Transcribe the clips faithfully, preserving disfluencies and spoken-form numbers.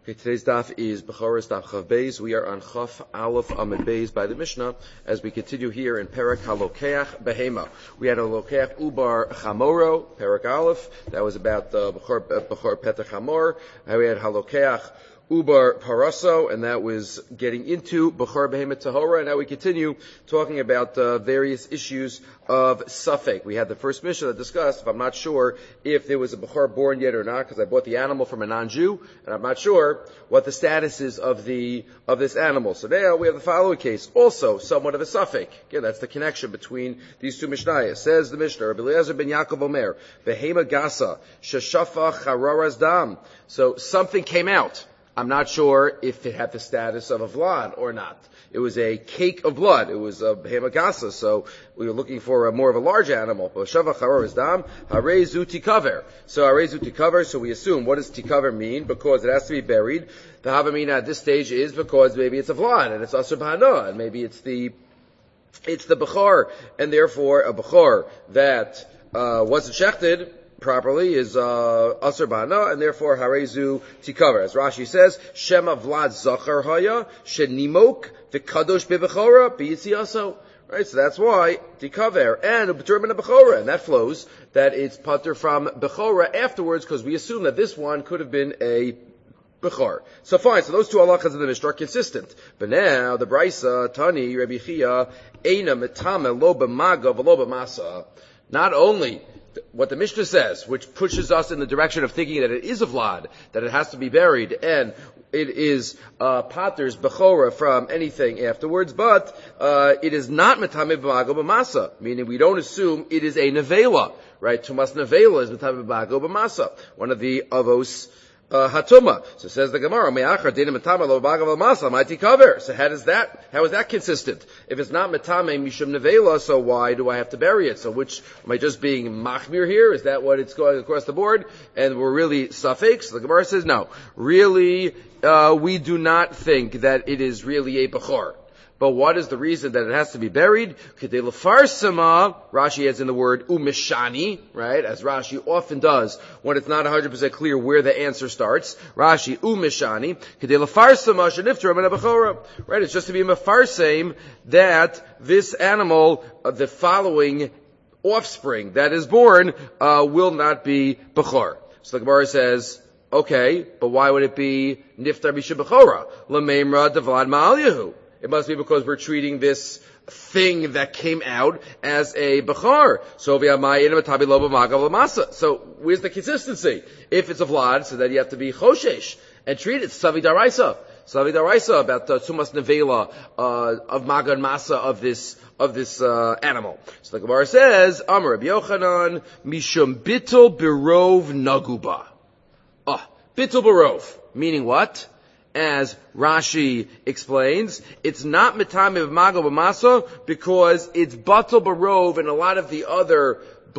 Okay, today's daf is Bechoros daf Chav Beis. We are on Chaf Aleph Amid Beis by the Mishnah as we continue here in Perek Halokeach Behema. We had a Lokeach Ubar Chamoro, Perek Aleph. That was about the Bechor, Bechor Petach Hamor. And we had Halokeach Ubar Paraso, and that was getting into Bechor Behemoth Tahora, and now we continue talking about uh, various issues of Safek. We had the first Mishnah that discussed, if I'm not sure if there was a Bechor born yet or not, because I bought the animal from a non-Jew, and I'm not sure what the status is of the of this animal. So now we have the following case, also somewhat of a Safek. Again, that's the connection between these two Mishnayos. Says the Mishnah, Rabbi Eliezer ben Yaakov Omer, Behema Gasa, Sheshafa Chararas Dam. So something came out. I'm not sure if it had the status of a vlad or not. It was a cake of blood. It was a behemagasa, so we were looking for a more of a large animal. So harezu tikaver, so we assume, what does tikaver mean? Because it has to be buried. The havamina at this stage is because maybe it's a vlad, and it's asur b'hana, and maybe it's the, it's the bechor, and therefore a bechor that, uh, wasn't shechted properly is uh asur b'hana, and therefore harezu tikaver. As Rashi says, Shema vlad zachar haya shenimok v'kadosh bebechora b'yitziaso. Right, so that's why tikaver and determine a bechora, and that flows that it's pater from bechora afterwards, because we assume that this one could have been a bechor. So fine, so those two halachas in the Mishnah are consistent. But now the Brisa Tani Rabbi Chia eina metame lo b'maga v'lo b'masa. Not only what the Mishnah says, which pushes us in the direction of thinking that it is a vlad, that it has to be buried, and it is uh, pater's bechora from anything afterwards, but uh, it is not metame b'mago b'masa, meaning we don't assume it is a nevela, right? Tumas nevela is metame b'mago b'masa, one of the avos uh, hatuma. So says the Gemara, me'achar dina metame lo b'mago b'masa, mighty cover. So how does that, how is that consistent? If it's not metame mishum nevela, so why do I have to bury it? So which, am I just being machmir here? Is that what it's going across the board? And we're really suffix? The Gemara says no. Really, uh, we do not think that it is really a bechor. But what is the reason that it has to be buried? Kedei lefarsama, Rashi adds in the word umishani, right? As Rashi often does when it's not one hundred percent clear where the answer starts. Rashi umishani, kedei lefarsama shenifter min habechora. Right? It's just to be mefarsem that this animal, uh, the following offspring that is born, uh, will not be bechor. So the Gemara says, okay, but why would it be niftar misha bechora? Lameimra devlad ma'al It must be because we're treating this thing that came out as a bechor. So So where's the consistency? If it's a vlad, so then you have to be choshesh and treat it savi daraisa. Savi daraisa about the tumas nevela uh, of maga and masa of this of this uh, animal. So the Gemara says, Amar Rabbi Yochanan mishum bittul berov naguba. Ah, bittul berov, meaning what? As Rashi explains, it's not metame of mago b'masa because it's batal barov and a lot of the other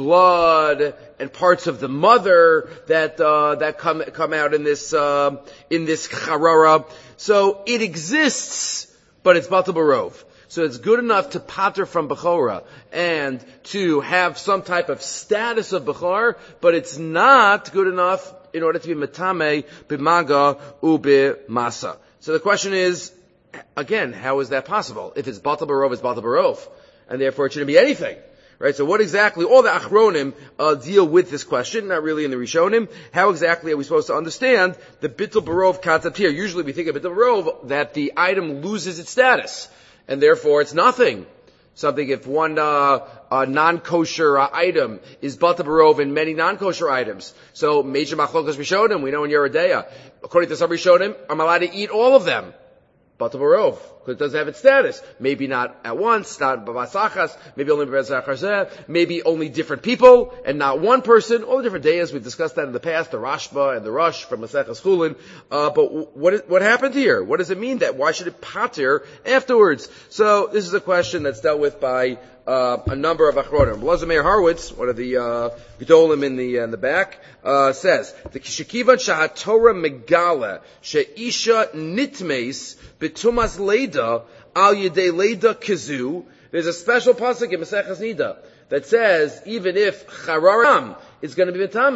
blood and parts of the mother that uh, that come come out in this uh, in this charara. So it exists, but it's batal barov. So it's good enough to pater from bechora and to have some type of status of bechor, but it's not good enough in order to be metame b'maga u'b'masa. So the question is, again, how is that possible? If it's batal barov, it's batal barov, and therefore it shouldn't be anything, right? So what exactly? All the achronim uh, deal with this question, not really in the Rishonim. How exactly are we supposed to understand the bittul barov concept here? Usually we think of bittul barov that the item loses its status, and therefore it's nothing. Something, if one uh, uh, non-kosher uh, item is batal barov in many non-kosher items. So, major machlokas rishonim, we know in Yeridea. According to some rishonim, I'm allowed to eat all of them. Batal barov, because it doesn't have its status. Maybe not at once, not b'vasachas, maybe only b'vasachas, maybe only different people, and not one person. All the different days, we've discussed that in the past, the Rashba and the Rush from Maseches Chulin. Uh, but what is, what happened here? What does it mean that? Why should it pater afterwards? So, this is a question that's dealt with by Uh, a number of achronim. Elazar Meir Horowitz, one of the uh, gedolim in the uh, in the back, uh, says the shekivan shahatorah megala sheisha nitmes betumas leida al yedei leida kazu. There's a special pasuk in Maseches Nida that says even if chararam is going to be metame,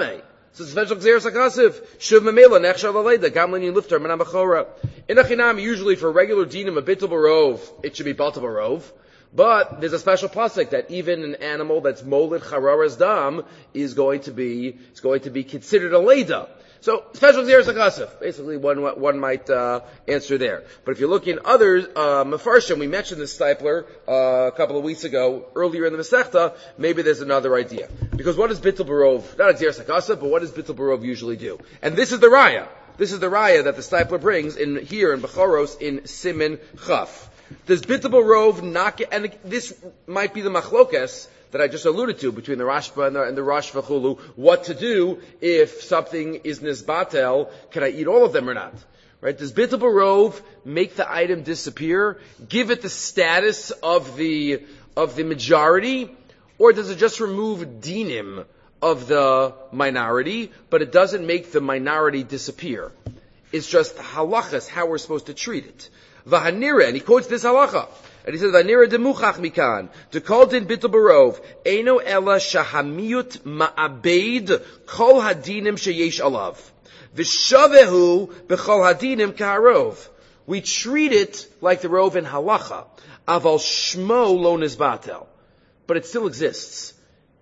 So it's special Xeris HaKasiv. Shuv Memela, Nechshav Aleida, Gam Linyan Liftar, Menam Bechora. In Achinam, usually for regular dinim, a Bittul Barov, it should be Batal Barov. But there's a special pasuk that even an animal that's molid chararas dam is going to be, is going to be considered a Leida. So, special Xeris HaKasiv. Basically, one, one might, uh, answer there. But if you look in other, uh, Mefarshim, we mentioned this Stipler, uh, a couple of weeks ago, earlier in the Masechta, maybe there's another idea. Because what does Bittul Barov, not a Xeris HaKasiv, but what does Bittul Barov usually do? And this is the Raya. This is the Raya that the Stipler brings in, here in Bechoros, in Simin Chaf. Does Bittul Barov knock it, and this might be the Machlokes, that I just alluded to between the Rashba and the, and the Rosh V'chulu, what to do if something is Nizbatel, can I eat all of them or not? Right? Does Bittul Barov make the item disappear, give it the status of the, of the majority, or does it just remove dinim of the minority, but it doesn't make the minority disappear? It's just halachas, how we're supposed to treat it. V'hanira, and he quotes this halacha. And he says, "Vanira demuchach mikan to call din Bittul Barov eno ela shahamiyut ma'abeid kol hadinim sheyesh alav v'shavehu b'chol hadinim kaharov." We treat it like the rov in halacha, aval shmo lo nizbatel, but it still exists.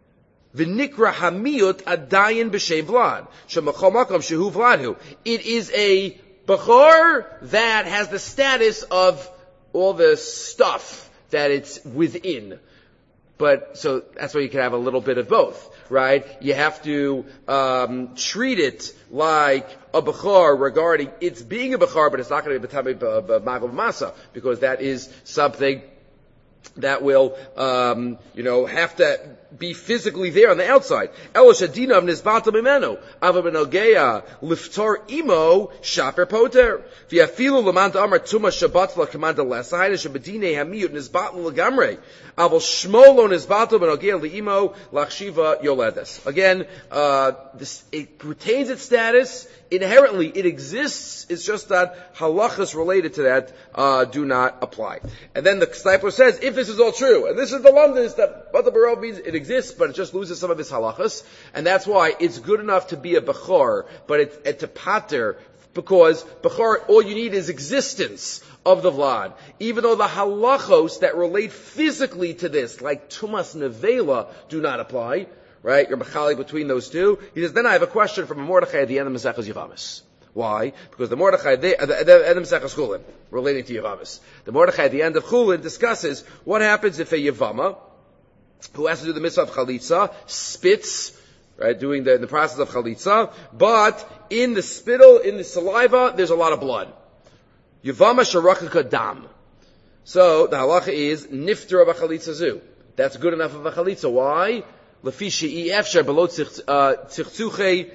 V'nikra hamiyut adayin b'shem vlad shemachol makom shehu vladhu. It is a bechor that has the status of all the stuff that it's within. But, so, that's why you can have a little bit of both, right? You have to, um, treat it like a Bechor regarding its being a Bechor, but it's not going to be a Magav Masa, because that is something that will, um, you know, have to be physically there on the outside. Elo shadina of nizbatel mimenu ava benogea liftar imo shaper poter v'yafilu lamant amar tuma shabat la kamanda lesahina shabedine hamiyut nizbatel legamrei aval shmo lo nizbatel benogea liimo lachshiva yoledes. Again, uh, this, it retains its status. Inherently, it exists. It's just that halachas related to that uh, do not apply. And then the Stipler says, if this is all true, and this is the London that Bittul Barov means it exists, but it just loses some of its halachas, and that's why it's good enough to be a bechor, but it's, it's a pater, because bechor, all you need is existence of the vlad. Even though the halachos that relate physically to this, like tumas nevela, do not apply. Right? You're machali between those two. He says, then I have a question from a Mordechai at the end of Maseches Yavamis. Why? Because the Mordechai, the, the, the end of Maseches Chulin, relating to Yavamis. The Mordechai at the end of Chulin discusses what happens if a Yavama, who has to do the mitzvah of Chalitza, spits, right, doing the, the process of Chalitza, but in the spittle, in the saliva, there's a lot of blood. Yavama sharakaka dam. So, the halacha is, nifter of a Chalitza zu. That's good enough of a Chalitza. Why? Lefi she'i efshar below tzirtzuchei,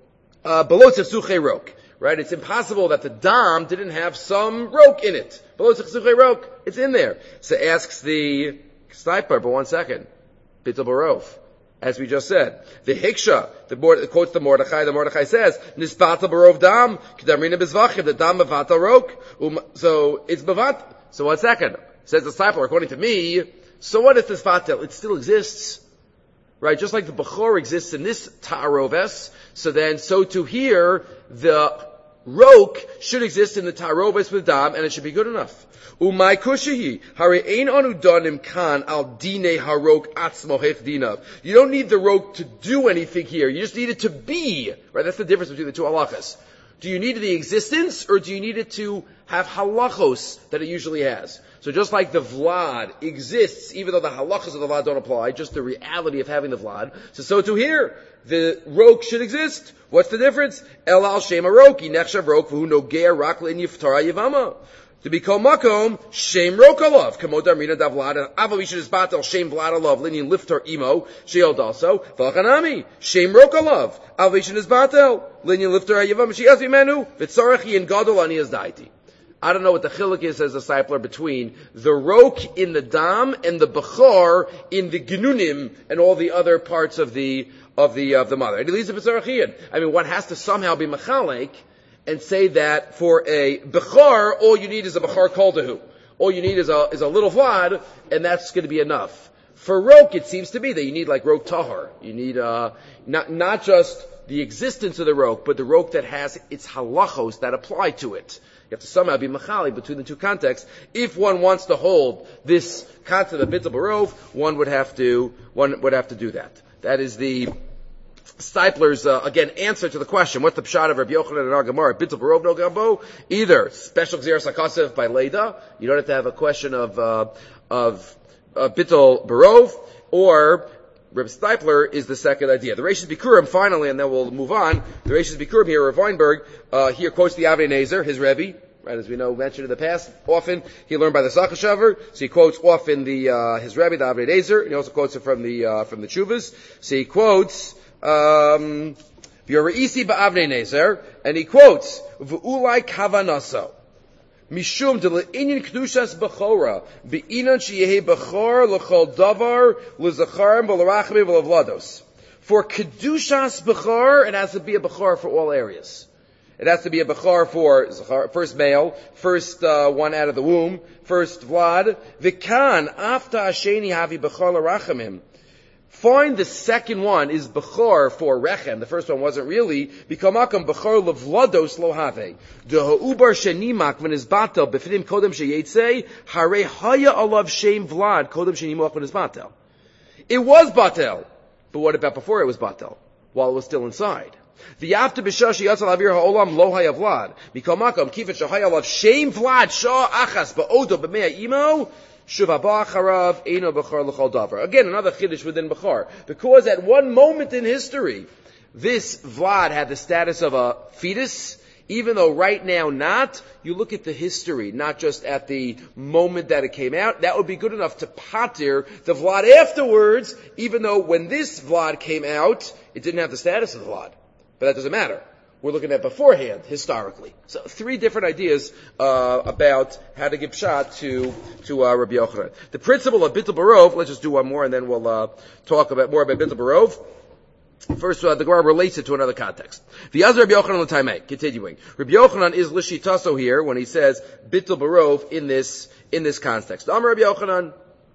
below tzirtzuchei rok. Right? It's impossible that the dam didn't have some rok in it. Below tzirtzuchei rok. It's in there. So asks the sniper, but one second. Bittul Barov. As we just said. The Hiksha, the board, quotes the Mordechai, the Mordechai says, Nisbatal Barov dam, Kedarmina bezvachim, the dam bevatal rok. Um, so, it's bevat. So one second. Says the disciple, according to me, so what is this vatel? It still exists. Right, just like the Bechor exists in this Ta'aroves, so then, so too here, the Rok should exist in the Ta'aroves with Dam, and it should be good enough. Umay kushihi, hare ein anu danim kan al dine harok atzmo hech dinav. You don't need the Rok to do anything here, you just need it to be. Right, that's the difference between the two halachas. Do you need the existence, or do you need it to have halachos that it usually has? So just like the vlad exists, even though the halachas of the vlad don't apply, just the reality of having the vlad. So so too here, the rok should exist. What's the difference? El al shema roki nechshav rok v'hu nogea rak le'in yiftara yivama. To be kol makom shem rok alav kamot armina da vlad ava we should isbatel shem vlad alav linian liftar imo sheeld also v'achanami shem rok alav ava we should isbatel linian liftar yivama she'as v'menu v'tzarech yin gadol ani as daiti. I don't know what the chiluk is as a discipler between the rok in the dam and the bechor in the genunim and all the other parts of the of the of the mother. I mean, one has to somehow be machalek and say that for a bechor, all you need is a bechor kol dehu. All you need is a is a little vlad, and that's going to be enough. For rok, it seems to be that you need like rok tahar. You need uh not not just the existence of the roke, but the roke that has its halachos that apply to it. You have to somehow be machali between the two contexts. If one wants to hold this concept of bittul barov, one would have to, one would have to do that. That is the Stipler's, uh, again, answer to the question, what's the pshat of Rabbi Yochanan and our Gemara? Bittul barov no gambo? Either special gzeras hakasev by Leda, you don't have to have a question of, uh, of, uh, bittul barov, or Reb Stipler is the second idea. The Reishis Bikurim, finally, and then we'll move on. The Reishis Bikurim here, Rav Weinberg, uh, here quotes the Avnei Nezer, his Rebbe, right, as we know, mentioned in the past. Often, he learned by the Sachashavar, so he quotes often the, uh, his Rebbe, the Avnei Nezer, and he also quotes it from the, uh, from the Chuvas. So he quotes, um, V'yoreisi ba'Avnei Nezer, and he quotes, V'ulai kavanaso. Mishum de le'inyan kedushas bechora, be'inan sheyehe bechor l'chol davar l'zacharim v'l'rachmim v'l'vlados. For kedushas bechor, it has to be a bechor for all areas. It has to be a bechor for zachar, first male, first uh, one out of the womb, first vlad. V'kan afta asheni havi bechor l'rachamim. Find the second one is Bechor for Rechem. The first one wasn't really. Bikamakam Bechor levlados lo have. Deha'ubar shenimak when is batel b'finim kodem sheyetze hare haya alav shem vlad kodem shenimach when is batel. It was batel, but what about before it was batel? While it was still inside. The after b'shashi yatzal avir ha'olam lo haya vlad. Bikamakam kifet shahaya alav shem vlad shah achas ba'odo b'mea imo. Again, another chiddush within Bechor. Because at one moment in history, this Vlad had the status of a fetus, even though right now not. You look at the history, not just at the moment that it came out. That would be good enough to patir the Vlad afterwards, even though when this Vlad came out, it didn't have the status of the Vlad. But that doesn't matter. We're looking at beforehand, historically. So three different ideas uh, about how to give pshat to to uh, Rabbi Yochanan. The principle of bittul barov. Let's just do one more, and then we'll uh, talk about more about bittul barov. First, uh, the Gemara relates it to another context. The other Rabbi Yochanan l'taimei. Continuing, Rabbi Yochanan is lishitaso here when he says bittul barov in this in this context. Amar Rabbi Yochanan.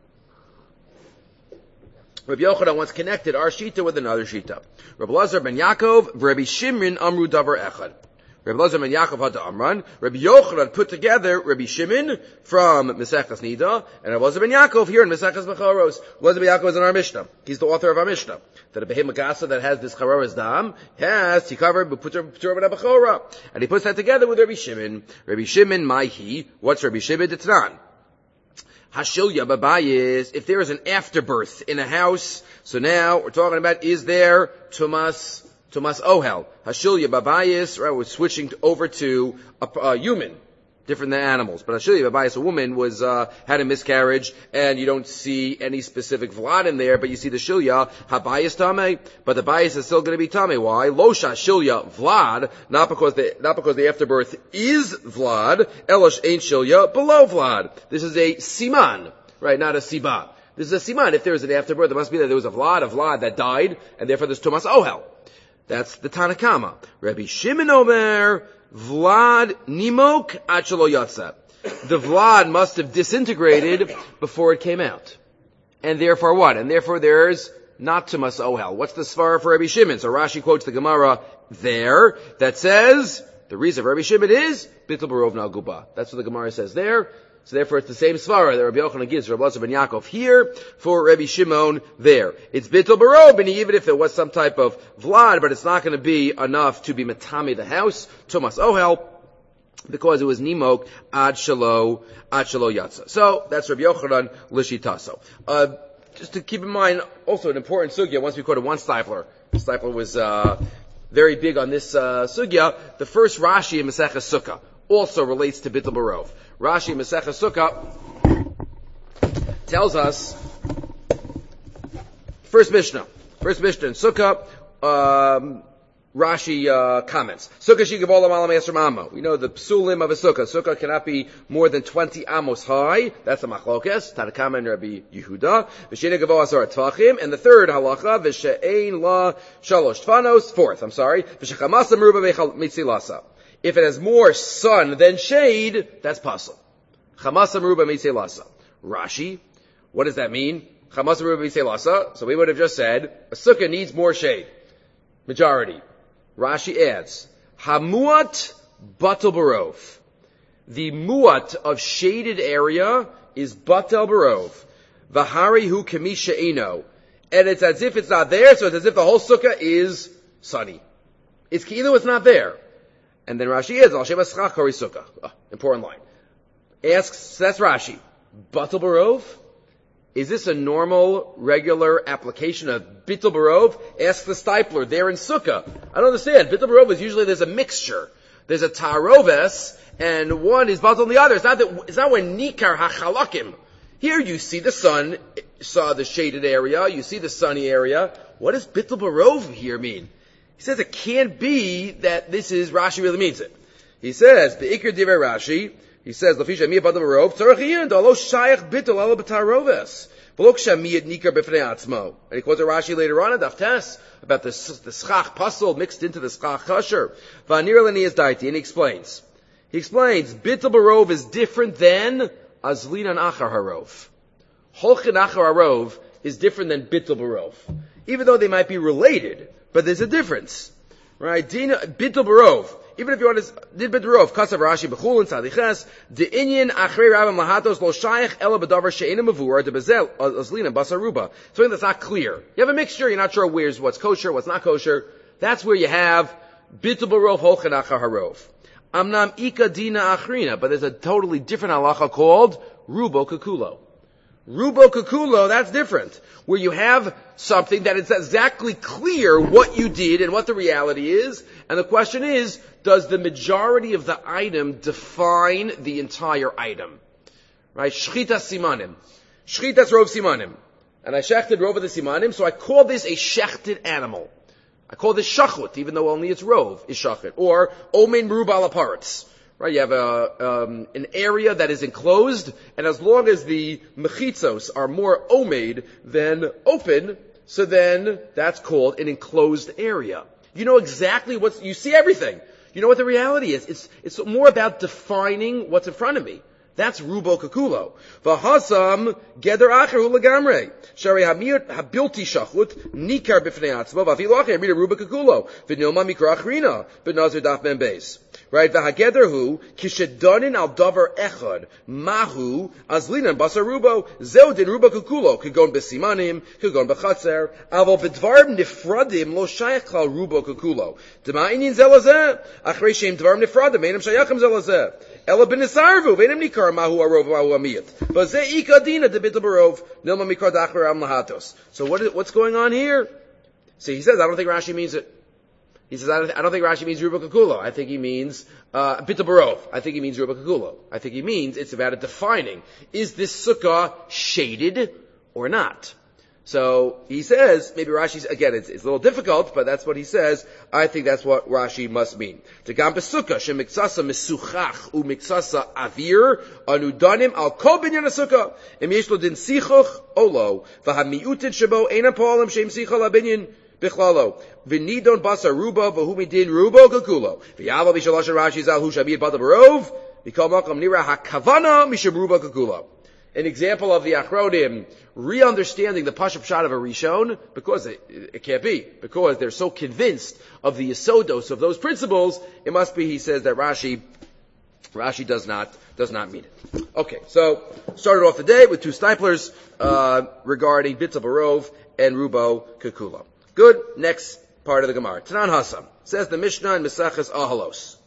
Rabbi Yochanan once connected our shita with another shita. Rabbi Lazar ben Yaakov, Rabbi Shimon amru davar echad. Rabbi Lazar ben Yaakov had to Amran. Rabbi Yochanan put together Rabbi Shimon from Mesechus Nida, and Rabbi Lazar ben Yaakov here in Mesechus Bechoros. Lazar ben Yaakov is in our Mishnah. He's the author of our Mishnah. That a Behem Magasa that has this Charoras Dam has Tikavar B'Putur Ben Bechora. And he puts that together with Rabbi Shimon. Rabbi Shimon, Maihi. What's Rabbi Shimon? D'Tnan. Hashilya babayis, if there is an afterbirth in a house, so now we're talking about, is there Tumas, Tumas Ohel? Hashilya babayis, right, we're switching over to a, a human, different than animals. But Hashilya babayis, a woman, was, uh, had a miscarriage, and you don't see any specific vlad in there, but you see the Shilya, habayis tame, but the bayis is still going to be tame. Why? Losha Shilya vlad, not because the, not because the afterbirth is vlad, elosh ain't Shilya, below vlad. This is a siman, right, not a siba. This is a siman. If there is an afterbirth, it must be that there was a vlad, a vlad that died, and therefore there's Tumas Ohel. That's the Tanakama. Rabbi Shimon Omer, Vlad Nimok Achalo Yatsa. The Vlad must have disintegrated before it came out. And therefore what? And therefore there's not Tumas Ohel. What's the svara for Rabbi Shimon? So Rashi quotes the Gemara there that says, the reason for Rabbi Shimon is Bittul Barov Naguba. That's what the Gemara says there. So therefore it's the same svara that Rabbi Yochanan gives Rabbi Lazar ben Yaakov here for Rabbi Shimon there. It's Bittul Barov, and even if there was some type of Vlad, but it's not going to be enough to be Matami the house, Tumas Ohel, because it was Nimok Ad Shalo, Ad Shalo Yatsa. So that's Rabbi Yochanan Lishitaso. Uh, just to keep in mind, also an important sugya, once we quoted one Stipler. Stipler was, uh, very big on this, uh, sugya. The first Rashi in Maseches Sukkah also relates to Bittul Barov. Rashi in Maseches Sukkah tells us, first Mishnah, first Mishnah in Sukkah, um, Rashi uh, comments. Sukkah shigabolam alam esrim amma. We know the psulim of a sukkah. Sukkah cannot be more than twenty amos high. That's a machlokes. Tanakama and Rabbi Yehuda. V'shena gavo asar tvachim. And the third halacha, v'she'ein la shalosh tfanos. Fourth, I'm sorry. V'shechamasa meruba mitzilasa. If it has more sun than shade, that's pasul. Chamasa meruba mitzilasa. Rashi, what does that mean? Chamasa meruba mitzilasa. So we would have just said, a sukkah needs more shade. Majority. Rashi adds, Hamuat batel barov. The muat of shaded area is batel barov. V'hari hu kamisha eno. And it's as if it's not there, so it's as if the whole sukkah is sunny. It's either it's not there. And then Rashi adds, Al Shem Eschach Kori Sukkah. Oh, important line. Asks, that's Rashi. Batel barov? Is this a normal, regular application of Bittul Barov? Ask the stipler. They're in Sukkah. I don't understand. Bittul Barov is usually there's a mixture. There's a Taroves, and one is Batel on the other. It's not that, it's not when Nikar HaChalakim. Here you see the sun, saw the shaded area, you see the sunny area. What does Bittul Barov here mean? He says it can't be that this is, Rashi really means it. He says, the Iker Divrei Rashi, he says, Lafisha miyat batel barov, tzarech yin, da lo shayach bittul ala b'taroves. V'lo kshamiyat nikar b'fnei atzmo. And he quotes a Rashi later on in Daf Tes about the, the schach puzzle mixed into the schach kosher. V'anir leni is daiti, and he explains. He explains, bittul barov is different than azlinan achar harov. Holchin achar harov is different than bittul barov. Even though they might be related, but there's a difference. Right? Dina, bittul barov. Even if you want to, did bittul barov, kasav Rashi b'chul and tzadiches, de inyan achrei rabim lahatos lo shayach ela b'davar she'ena mavur de bezel azlina basaruba. Something that's not clear. You have a mixture, you're not sure where's what's kosher, what's not kosher. That's where you have bittul barov holchen achar harov. Amnam ika dina achrina, but there's a totally different halacha called rubo kakulo. Rubo kakulo, that's different. Where you have something that it's exactly clear what you did and what the reality is. And the question is, does the majority of the item define the entire item? Right? Shchita simanim. Shchita's rov simanim. And I shechted rov of the simanim, so I call this a shechted animal. I call this shachut, even though only its rov is shachut. Or omein merubal aparatz. Right, you have a, um, an area that is enclosed, and as long as the mechitzos are more omeid than open, so then that's called an enclosed area. You know exactly what's, you see everything. You know what the reality is. It's, it's more about defining what's in front of me. That's rubo kakulo. V'hasam geder acher hu legamrei. Shari hamir habilti shachut nikar b'fnei atzmo v'afilu acher hamir rubo kakulo. V'nilma mikra achrina b'nazir daf ben beis. Right? V'hageder hu kishedonin al davar echad mahu azlinan basar rubo zeu din rubo kakulo kagon b'simanim kagon b'chatzer aval b'dvarim nifradim lo shayach klal rubo kakulo. Dema inin zelazeh achrei shem dvarim nifradim einam shayachim zelazeh. Ela b'nisarvu v'einam nikar mahu arov mahu amiyat. V'zeh ikadina de bittul barov nilma mikar dachar am lahatos. So what is, what's going on here? See, he says, I don't think Rashi means it. He says, I don't, I don't think Rashi means ruba kakulo. I think he means uh, bittul barov. I think he means ruba kakulo. I think he means it's about it defining. Is this sukkah shaded or not? So he says, maybe Rashi's, again, it's, it's a little difficult, but that's what he says. I think that's what Rashi must mean. Tegam besukah, shemiksasa mesuchach u miksasa avir, anudanim al kol binyan ha-sukkah, im yesh lo din sichuch olo, v'ha-miutin shebo einam po'alim shem sicha la-binyan bichlalo, v'nidon basa ruba, v'hu midin rubo kakulo, v'yava b'shalosh Rashi zal hu shabiyat bata barov, v'kol makam nira ha-kavana misham ruba kakulo. An example of the Achronim re-understanding the Pashup Shot of a Rishon, because it, it can't be, because they're so convinced of the Yisodos of those principles, it must be, he says, that Rashi, Rashi does not, does not mean it. Okay, so, started off the day with two stiplers, uh, regarding Bittul Barov and Rubo Kakulo. Good, next part of the Gemara. Tanan Hassam, says the Mishnah in Mesaches Ahalos.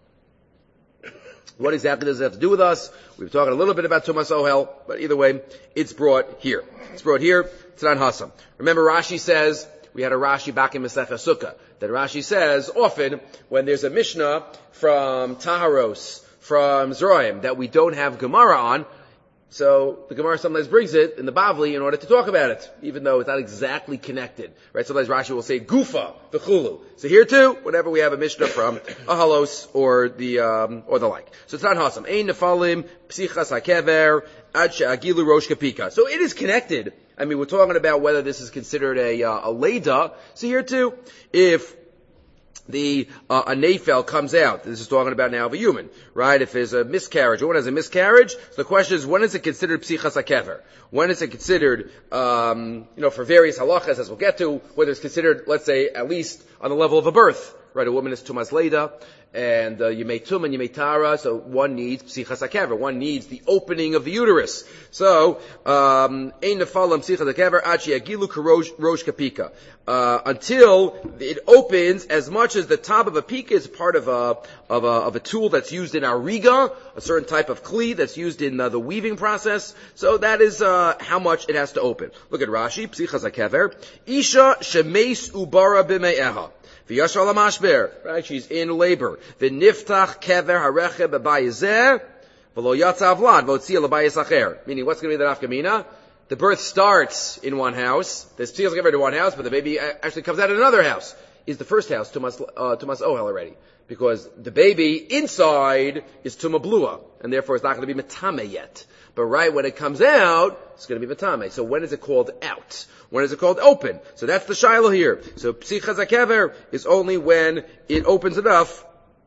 What exactly does it have to do with us? We were talking a little bit about Tumas Ohel, but either way, it's brought here. It's brought here, Tanan Hassam. Remember Rashi says, we had a Rashi back in Masechah Sukkah, that Rashi says often when there's a Mishnah from Taharos, from Zroim, that we don't have Gemara on, so the Gemara sometimes brings it in the Bavli in order to talk about it, even though it's not exactly connected. Right? Sometimes Rashi will say Gufa, the Chulu. So here too, whenever we have a Mishnah from Ahalos or the um, or the like. So it's not Hassam. Ein nefalim psichas hakever ad she'agilu rosh kapika. So it is connected. I mean, we're talking about whether this is considered a uh, a leda. So here too, if the uh, a nafel comes out. This is talking about now of a human, right? If there's a miscarriage, or one has a miscarriage, so the question is, when is it considered psichas hakever? When is it considered, um, you know, for various halachas, as we'll get to, whether it's considered, let's say, at least on the level of a birth, right? A woman is tumas leda, and uh, you may tum and you may tara, so one needs psichas hakever, one needs the opening of the uterus. So, um, ein nefalam psichas hakever achi agilu karosh rosh kapika. Uh, until it opens as much as the top of a pika is part of a, of a, of a tool that's used in our riga, a certain type of kli that's used in uh, the weaving process. So that is, uh, how much it has to open. Look at Rashi, psichas hakever. Isha shemeis ubara b'me'eha. V'yashal hamashber. Right, she's in labor. V'niftach kever hareche b'bayizeh. V'lo yatsa avlad v'otzia l'bayis acher. Meaning, what's going to be the nafkamina? The birth starts in one house. There's psichas hakever in one house, but the baby actually comes out in another house. Is the first house tumas, uh, tumas ohel already? Because the baby inside is tuma blua, and therefore it's not going to be metame yet. But right when it comes out, it's going to be metame. So when is it called out? When is it called open? So that's the shiloh here. So psichas hakever is only when it opens enough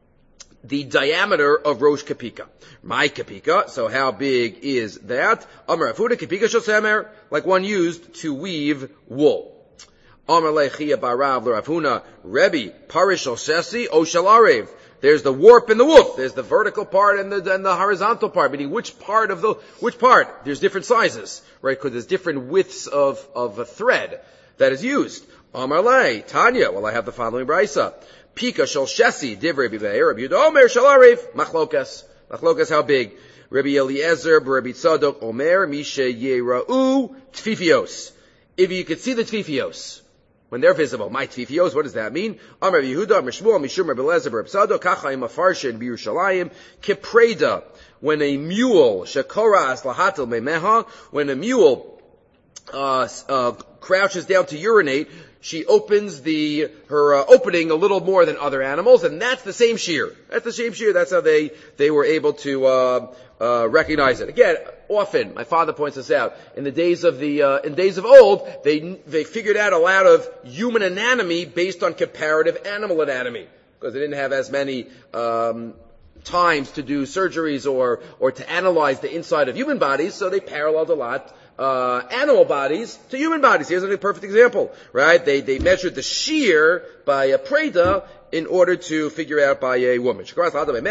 the diameter of Rosh Kapika. My Kapika, so how big is that? Amar Afuda Kapika Shosemer, like one used to weave wool. Amar Lechia Barav L'Ravuna, Rebbe, Parish Osesi, Oshel Arev. There's the warp and the woof. There's the vertical part and the, and the horizontal part, meaning which part of the, which part? There's different sizes, right? Because there's different widths of, of a thread that is used. Amar Le, Tanya, well I have the following brisa. Pika shel shesi, divrei b'veir, Rabbi Yehuda Omer shel arev, machlokas. Machlokas, how big? Rabbi Eliezer, Rabbi Tzadok Omer, mishe yera'u tfifios. If you could see the tfifios, when they're visible, my tfifios, what does that mean? Amar Rabbi Yehuda, Amar Shmuel, Mishum Rabbi Eliezer, Rabbi Tzadok, kacha im afarshin b'Yerushalayim, kepreda, when a mule, shekora as lahatel memeha, when a mule, uh, uh, crouches down to urinate, she opens the, her uh, opening a little more than other animals, and that's the same shear. That's the same shear. That's how they, they were able to, uh, uh, recognize it. Again, often, my father points this out, in the days of the, uh, in days of old, they, they figured out a lot of human anatomy based on comparative animal anatomy. Because they didn't have as many, um, times to do surgeries or, or to analyze the inside of human bodies, so they paralleled a lot Uh, animal bodies to human bodies. Here's a perfect example, right? They, they measured the shear by a preda in order to figure out by a woman. So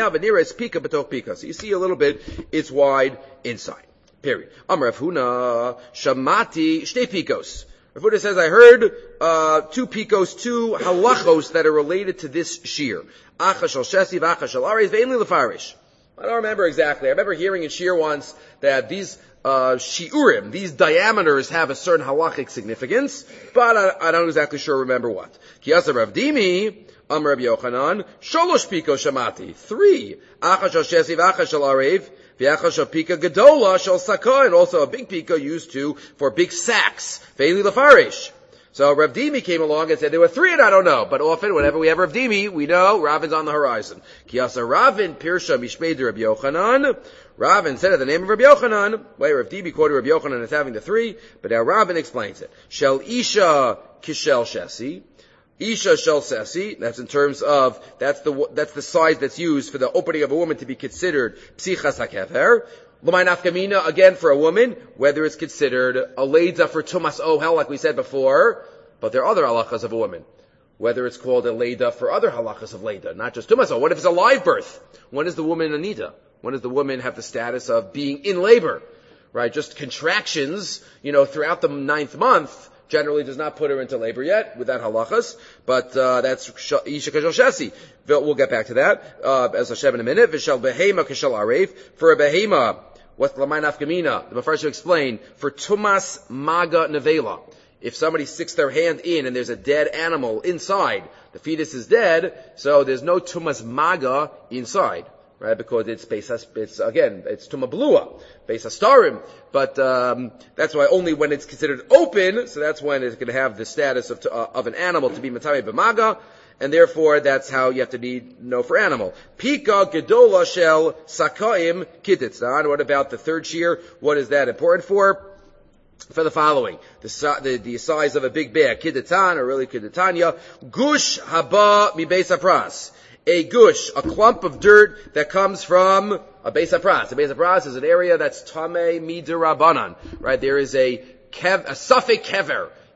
you see a little bit, it's wide inside. Period. Amar Rav Huna, Shamati Shtei Pikos. Rav Huna says, I heard, uh, two pikos, two halachos that are related to this shear. Acha shel shesi v'acha shel arev ve'en li lefarish. I don't remember exactly. I remember hearing in shear once that these Uh, shiurim, these diameters have a certain halachic significance, but I, I don't exactly sure remember what. Kiyasa Rav Dimi, Am Rabbi Yochanan, Sholosh Piko Shamati, three, Acha Shal Shesi V'Acha Shal Arev, V'Acha Shal Pika Gedola Shal Saka, and also a big pika used to, for big sacks, Ve'eli Lefarish. So Rav Dimi came along and said there were three and I don't know, but often whenever we have Rav Dimi, we know Ravin's on the horizon. Kiyasa Ravin, Pirsha Mishmei de Rabbi Yochanan, Ravin said it the name of Rabbi Yochanan. Wait, Rav Dimi quoted Rabbi Yochanan as having the three, but now Ravin explains it. Shel Isha Kishel Shesi. Isha Shel Sesi. That's in terms of, that's the, that's the size that's used for the opening of a woman to be considered Psichas HaKever. L'may nafkamina, again for a woman, whether it's considered a leida for Tumas Ohel, like we said before, but there are other halachas of a woman. Whether it's called a leida for other halachas of leida, not just Tumas Ohel. What if it's a live birth? When is the woman anita? When does the woman have the status of being in labor? Right? Just contractions, you know, throughout the ninth month generally does not put her into labor yet without halachas, but uh, that's Isha Kashal Shesi. We'll get back to that uh, as Hashem in a minute. V'shal behema kashal aref. For a behema, what's l'may nafkamina? The Mepharshim explain, for tumas maga nevela. If somebody sticks their hand in and there's a dead animal inside, the fetus is dead, so there's no tumas maga inside. Right, because it's Beis, it's again, it's Tuma Blua, Beis Hastarim, but um, that's why only when it's considered open, so that's when it's going to have the status of uh, of an animal to be Matame B'maga, and therefore that's how you have to need know for animal. Pika Gedola Shel Sakaim Kititzan. What about the third shear? What is that important for? For the following, the, the, the size of a big bear, Kiditan, or really Kiditanya, Gush Haba Mi Beis Hapras. A gush, a clump of dirt that comes from a Beis Hapras. A Beis Hapras is an area that's Tameh Midirabanan, right? There is a kev, a suffix kever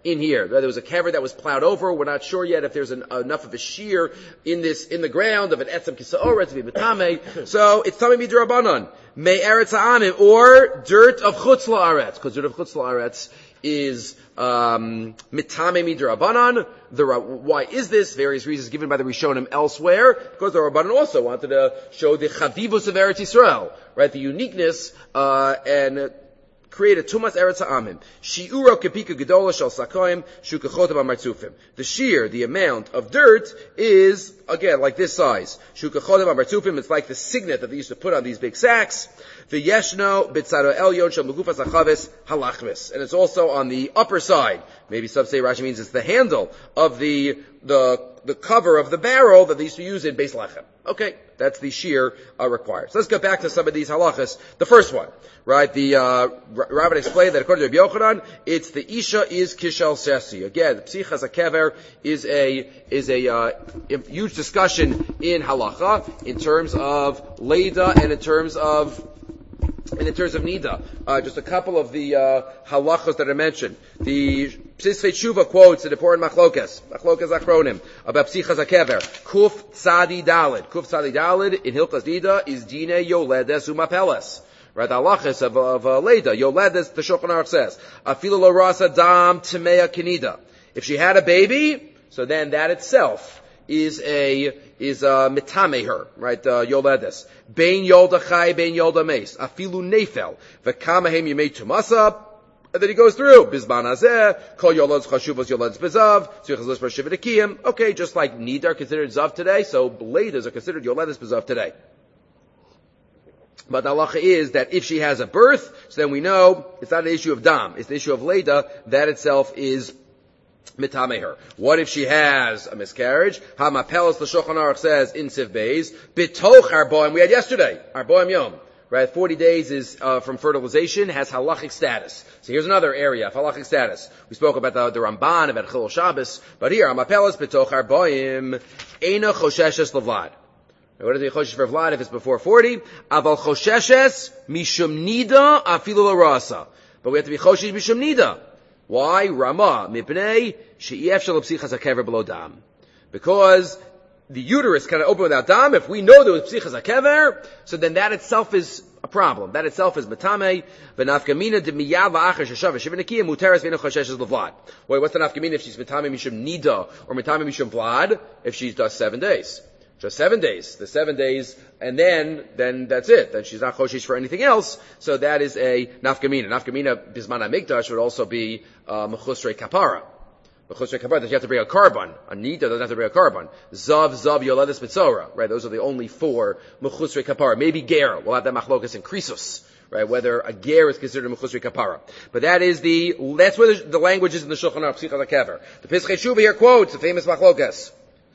in here. There was a kever that was plowed over. We're not sure yet if there's an, enough of a shear in this, in the ground of an etzem kisa'oret to be metame. So it's tamei midrabanan. May eretz ha'amim, or dirt of chutz la'aretz, because dirt of chutz la'aretz is um mitame midrabanan. The why is this? Various reasons given by the Rishonim elsewhere. Because the Rabbanan also wanted to show the chavivus of Eretz Yisrael, right? The uniqueness uh and create a tumas eretz ha'amim. Shi'uro kepika gedola shel sakoim shukachotam amartzufim. The shear, the amount of dirt, is again like this size. Shukachotam amartzufim. It's like the signet that they used to put on these big sacks. The yeshno bitzaro elyon shel megufas achaves halachvis, and it's also on the upper side. Maybe some say Rashi means it's the handle of the the the cover of the barrel that they used to use in Beis Lechem. Okay, that's the shear uh, required. So let's go back to some of these halachas. The first one, right? The uh, Rabbi explained that according to Rabbi Yochanan, it's the isha is kishal sesi. Again, psichas hakever is a is a uh, huge discussion in halacha in terms of leida and in terms of and in terms of nida. Uh, just a couple of the uh, halachos that I mentioned. The Psisvei Tshuva quotes an important machlokas, machlokas achronim, about psichas hakever. Kuf tzadi dalid. Kuf tzadi dalid in Hilchas Nida is dine yoledes umapeles. Right, the halachas of, of uh, Leda, yoledes, the Shulchan Aruch says, afilu lo rasa dam tmea kinida. If she had a baby, so then that itself is a, is a mitame her, right, uh, yoledes. Bein yolda chai, bein yolda meis. Afilu nefel. V'kamahem yimei tumasa. And then he goes through. Bizban hazeh, kol yolodz chashuvos yolodz bezav, tzrichas lish b'shivat akiyim. Okay, just like nida are considered zav today, so ledas are considered yoledes bezav today. But the halacha is that if she has a birth, so then we know it's not an issue of dam, it's the issue of leda, that itself is mitame her. What if she has a miscarriage? Hamapelos, the Shulchan Aruch says in Siv Beis, bitoch arboim, we had yesterday, arboim yom. Right, forty days is uh, from fertilization, has halachic status. So here's another area of halachic status. We spoke about the, the Ramban, about Chilul Shabbos, but here, hamapelos bitoch arboim, eina chosheshes levad. What is the choshesh for vlad if it's before forty? Aval chosheshes mishum nida afilu l'rasa. But we have to be choshesh mishum nida. Why? Rama mipnei she'ef shel psichas hakever below dam. Because the uterus cannot open without dam. If we know there was psichas hakever, so then that itself is a problem. That itself is matame. V'nafkamina de miyad la'achar sheshav shivinikia muteres v'ino choshesh levlad. Wait, what's the nafkamina if she's matame mishum nida or matame mishum vlad? If she does seven days. Just seven days. The seven days, and then, then that's it. Then she's not choshesh for anything else. So that is a nafkamina. Nafkamina bisman hamikdash would also be uh, mechusrei kapara. Mechusrei kapara, that you have to bring a carbon. A nida doesn't have to bring a carbon. Zav, zav, yoledes mitzora. Right, those are the only four mechusrei kapara. Maybe ger. We'll have that machlokas in krisus. Right, whether a ger is considered a mechusrei kapara. But that is the, that's where the, the language is in the Shulchan Aruch, psichas hakever. The Pischei Shuva here quotes the famous machlokas.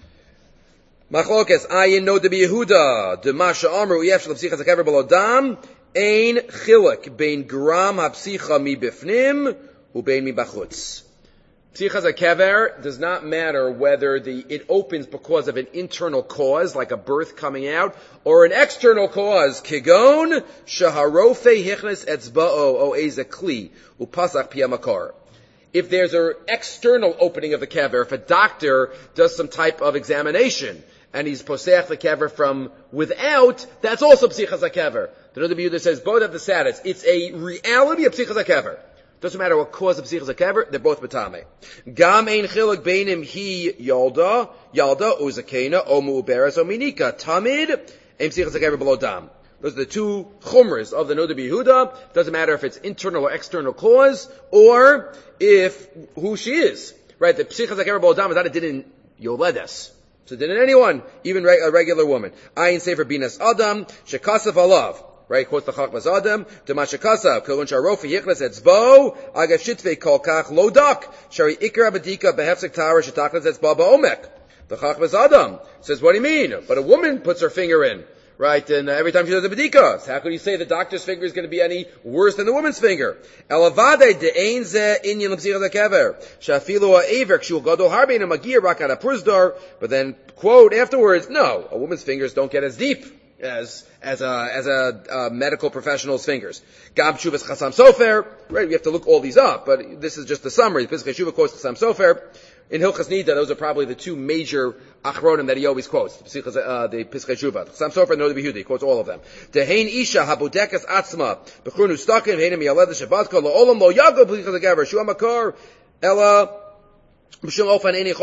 Machlokes ayin no de Yehuda de Masha Amru yef shel psichas hakever below dam ein chilek bein gram hapsicha mi bifnim ubein mi bachutz. Psichas hakever does not matter whether the it opens because of an internal cause like a birth coming out or an external cause kigon shaharofe hichnes etzba'o o eza kli upasach piyamakar. If there's an external opening of the kever, if a doctor does some type of examination and he's poseach the kever from without, that's also psichas hakever. The Noda B'Yehuda says both have the status. It's a reality of psichas hakever. Doesn't matter what cause of psichas hakever, they're both matame. Gam ein chiluk beinim hi yalda, yalda, uzakena, o mu'uberes, o minika. Tamid, ein psichas hakever below dam. Those are the two chumras of the Noda B'Yehuda. Doesn't matter if it's internal or external cause, or if, who she is. Right, the psichas hakever below dam is not a din in yoledes. So did it anyone, even a regular woman. Ayin sefer binas adam, shekasav alav. Right, quotes the Chachmas Adam, Dema shekasav, kolon sharofi yichnas etzbo, agav shitvei kol kach lodak, shari ikra badika behefsek tara shetaknas etzbo ba'omek. The Chachmas Adam says, what do you mean? But a woman puts her finger in. Right, and uh, every time she does a bedika, so how could you say the doctor's finger is going to be any worse than the woman's finger? Elavade de ein ze inyan l'psichas hakever, shafilu ha'aver k'shul gadol harbe in a magir rak ad ha'pruzdor, but then, quote, afterwards, no, a woman's fingers don't get as deep. as as a as a uh, medical professional's fingers. Gam Shuvas Chasam Sofer, right? We have to look all these up, but this is just the summary. Pesach Shuva quotes Chasam Sofer. In Hilchas Nida, those are probably the two major achronim that he always quotes. The Pesach Shuva, Chasam Sofer, and Noda B'Yehuda. He quotes all of them. Dehein Isha habudekas atzma b'chunu stakim heinem yaled shabatka la'olam lo yago b'lichas agaver shu amakar ela. So maybe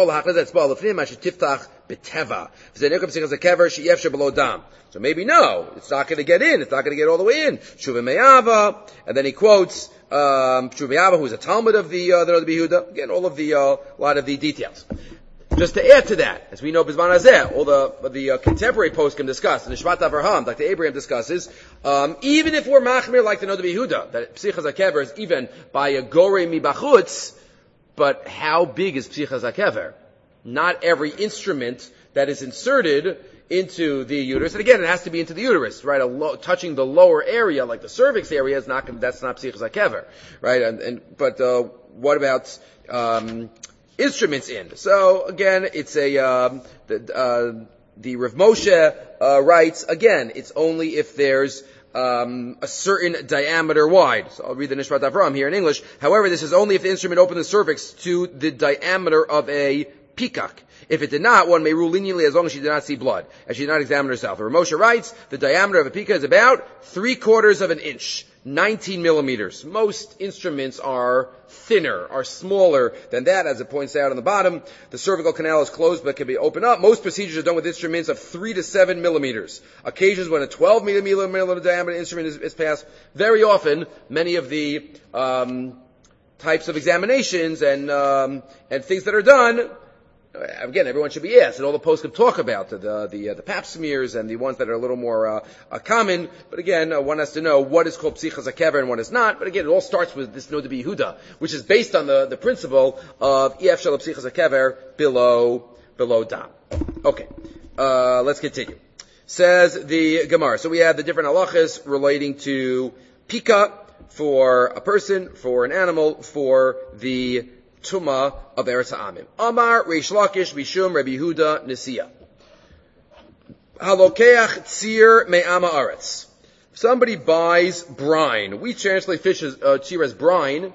no, it's not going to get in. It's not going to get all the way in. Shuva Me'ava, and then he quotes um, Shuva Me'ava, who's a Talmud of the uh, the Noda B'Yehuda. Again, all of the uh, a lot of the details. Just to add to that, as we know, Bizman Hazeh, all the the uh, contemporary poskim discuss, and the Shvat Avraham, like the Abraham discusses, um, even if we're machmir like the Noda B'Yehuda, that Psichas HaKever is even by a Gorei Mibachutz. But how big is Psichas HaKever? Not every instrument that is inserted into the uterus, and again, it has to be into the uterus, right? A lo- touching the lower area, like the cervix area, is not. That's not Psichas HaKever, right? And, and but uh, what about um, instruments in? So again, it's a um, the uh, the Rav Moshe uh, writes again. It's only if there's Um, a certain diameter wide. So I'll read the Nishmat Avraham here in English. However, this is only if the instrument opened the cervix to the diameter of a peacock. If it did not, one may rule leniently as long as she did not see blood, as she did not examine herself. Rav Moshe writes, the diameter of a peacock is about three quarters of an inch, nineteen millimeters. Most instruments are thinner, are smaller than that, as it points out on the bottom. The cervical canal is closed but can be opened up. Most procedures are done with instruments of three to seven millimeters. Occasions when a twelve millimeter diameter instrument is, is passed. Very often, many of the um, types of examinations and um, and things that are done, again, everyone should be asked, and all the posts could talk about the the, the, uh, the pap smears and the ones that are a little more uh, uh, common. But again, uh, one has to know what is called Psichas HaKever and what is not. But again, it all starts with this Noda B'Yehuda, which is based on the, the principle of Ef Shalom Psichas HaKever below below Dam. Okay, uh, let's continue. Says the Gemara. So we have the different halachas relating to Pika for a person, for an animal, for the Tuma of Eretz Ha'amim. Amar Reish Lakish Mishum Rabbi Yehuda Nesiya. Halokeach tzir me'ama aretz. Somebody buys brine. We translate fish as uh, tzir as brine.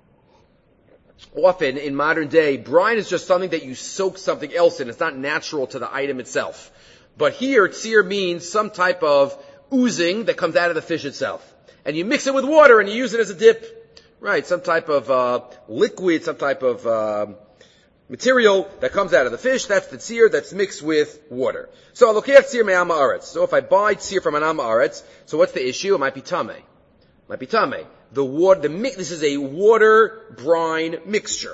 Often in modern day, brine is just something that you soak something else in. It's not natural to the item itself. But here, tzir means some type of oozing that comes out of the fish itself. And you mix it with water and you use it as a dip. Right, some type of uh, liquid, some type of uh, material that comes out of the fish. That's the tzir that's mixed with water. So alokeach tzir me'ama aretz. So if I buy tzir from an am aretz, so what's the issue? It might be tamei. It might be tamei. The water, the mix. This is a water brine mixture.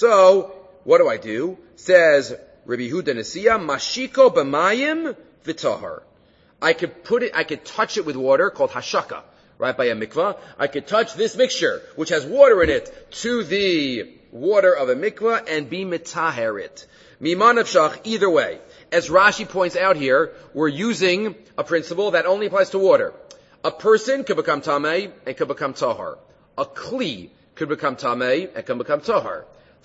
So what do I do? Says Rabbi Yehuda Nesiya, mashiko b'mayim v'tahar. I could put it. I could touch it with water called hashaka. Right, by a mikvah, I could touch this mixture, which has water in it, to the water of a mikvah and be mitaher it. Miman avshach, either way. As Rashi points out here, we're using a principle that only applies to water. A person could become tamei and could become tahar. A kli could become tamei and can become tahar.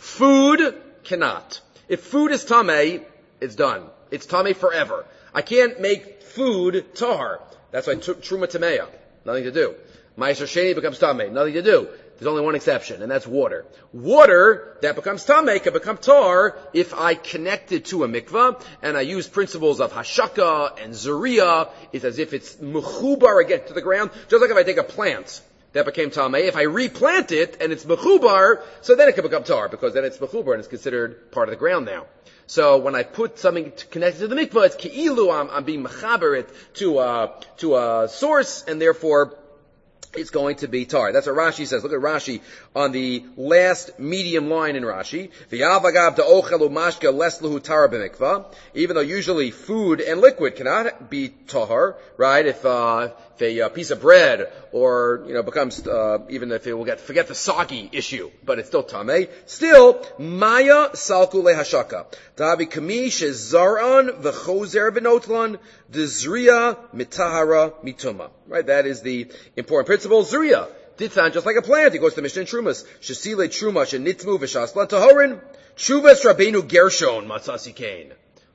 Food cannot. If food is tamei, it's done. It's tamei forever. I can't make food tahar. That's why t- truma tameya. Nothing to do. Ma'aser sheni becomes tamei. Nothing to do. There's only one exception, and that's water. Water that becomes tamei can become tar if I connect it to a mikvah, and I use principles of hashaka and zuriya. It's as if it's mechubar again to the ground. Just like if I take a plant that became tamei, if I replant it and it's mechubar, so then it can become tar, because then it's mechubar and it's considered part of the ground now. So when I put something to connect to the mikvah, it's ki'ilu, I'm, I'm being mechaber it to a, to a source, and therefore it's going to be tar. That's what Rashi says. Look at Rashi on the last medium line in Rashi. V'yavagav da'ochel u'mashka lesluhu tar b'mikvah. Even though usually food and liquid cannot be tahar, right? If, uh, if a uh, piece of bread, or, you know, becomes, uh, even if it will get, forget the soggy issue, but it's still tamei. Still, maya salku lehashaka. Tavi kami shezaran v'chozer b'notlan dezriya mitahara mituma. Right? That is the important principle. Zuriya. Dithan, just like a plant. He goes to Mishnah and Trumas. Shesile truma shenitmu v'shaslan tahorin. Chuvas Rabbeinu Gershon matzasi kain.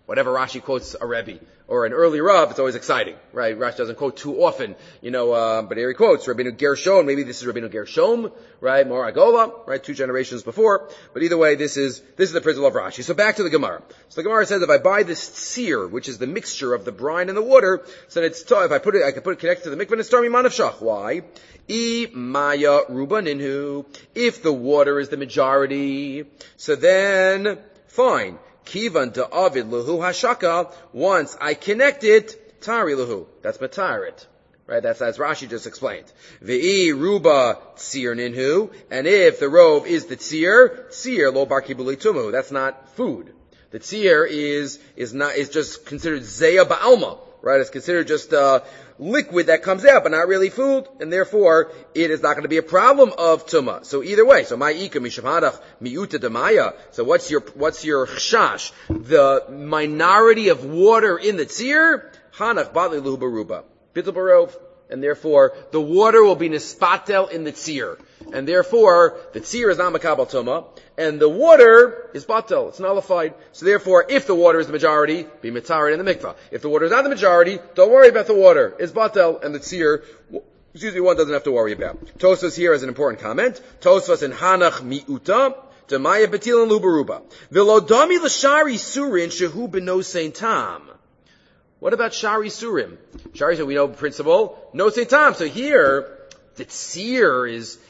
whatever Rashi quotes a Rebbe or an early Rav, it's always exciting, right? Rashi doesn't quote too often, you know, uh, but here he quotes Rabbeinu Gershom. Maybe this is Rabbeinu Gershom, right? Mor Agola, right? Two generations before. But either way, this is this is the principle of Rashi. So back to the Gemara. So the Gemara says, if I buy this seer, which is the mixture of the brine and the water, so it's if I put it, I can put it connected to the mikvah and it's Tarmi Manavshach. Why? I Maya Rubaninhu. If the water is the majority, so then fine. Kivan to Avid Luhu Hashaka, once I connect it, Tari Luhu. That's Matarit. Right? That's as Rashi just explained. Ve'i Ruba Tzir Ninhu, and if the rove is the Tzir, Tzir Lo Bar Kibuli Tumu. That's not food. The Tzir is, is not, is just considered Zeya Ba'alma. Right? It's considered just, uh, liquid that comes out, but not really food, and therefore, it is not going to be a problem of Tumah. So either way, so my Ika Mishavadach Miuta Demaya. So what's your, what's your Chash? The minority of water in the Tzir, Hanach Batli Luhu Baruba. Bittul Barov. And therefore, the water will be Nispatel in the Tzir. And therefore, the Tzir is not Makabal Tumah, and the water is Batel. It's nullified. So therefore, if the water is the majority, be Mitarid in the Mikvah. If the water is not the majority, don't worry about the water. It's Batel, and the Tzir, excuse me, one doesn't have to worry about. Tosfos here has an important comment. Tosfos in Hanach Mi'uta, Demaya Betil and Lubaruba. Vilodami Lashari Surin Shehu Beno Saint Tam. What about Shari Surim? Shari, so we know principle, no Saint Tam. So here, the Tzir is,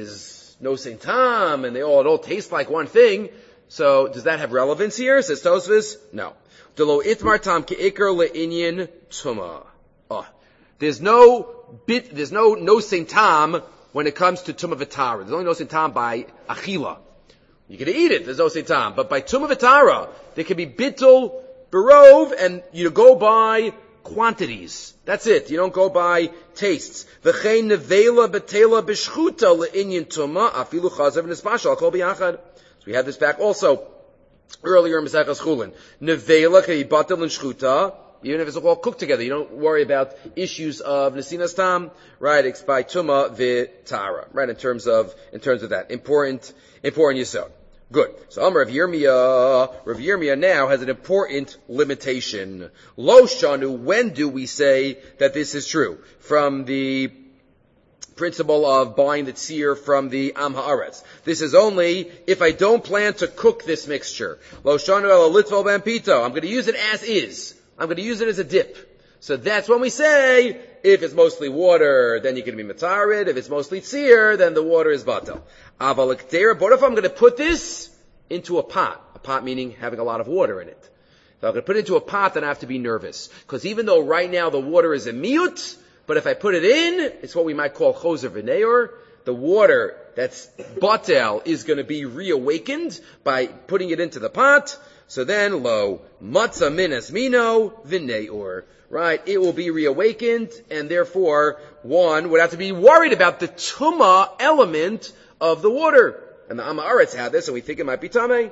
is no Saint Tam, and they all, it all taste like one thing. So, does that have relevance here? Says Tosfos, no. Delo itmar tam ke'ikar le'inyan tuma. Oh. There's no bit, there's no, no Saint Tam when it comes to Tumah V'Tara. There's only no Saint Tam by Achila. You can eat it, there's no Saint Tam. But by Tumah V'Tara, there can be bittul, Barov, and you go by quantities. That's it. You don't go by tastes. V'chein nevela betela b'shchuta le'inyan tuma afilu chazav v'nispashal kol b'yachad. So we had this back also earlier in Masechas Chulin. Nevela k'yibatel and shchuta, even if it's all cooked together, you don't worry about issues of nesinas tam, right? It's by tuma v'tara, right? In terms of in terms of that important important yisod. Good. So Amar Rav Yirmiyah, Rav Yirmiyah now has an important limitation. Lo shanu, when do we say that this is true? From the principle of buying the tzir from the Am Haaretz. This is only if I don't plan to cook this mixture. Lo shanu ela litvo ben pito. I'm going to use it as is. I'm going to use it as a dip. So that's when we say, if it's mostly water, then you can be matarid. If it's mostly tzir, then the water is batel. Aval ktera, but if I'm going to put this into a pot, a pot meaning having a lot of water in it. So I'm going to put it into a pot, then I have to be nervous. Because even though right now the water is a miut, but if I put it in, it's what we might call choser v'neor. The water that's batel is going to be reawakened by putting it into the pot. So then, lo, matzah minas mino v'neor. Right? It will be reawakened, and therefore, one would have to be worried about the tumah element of the water. And the Am Haaretz had this, and we think it might be tamei.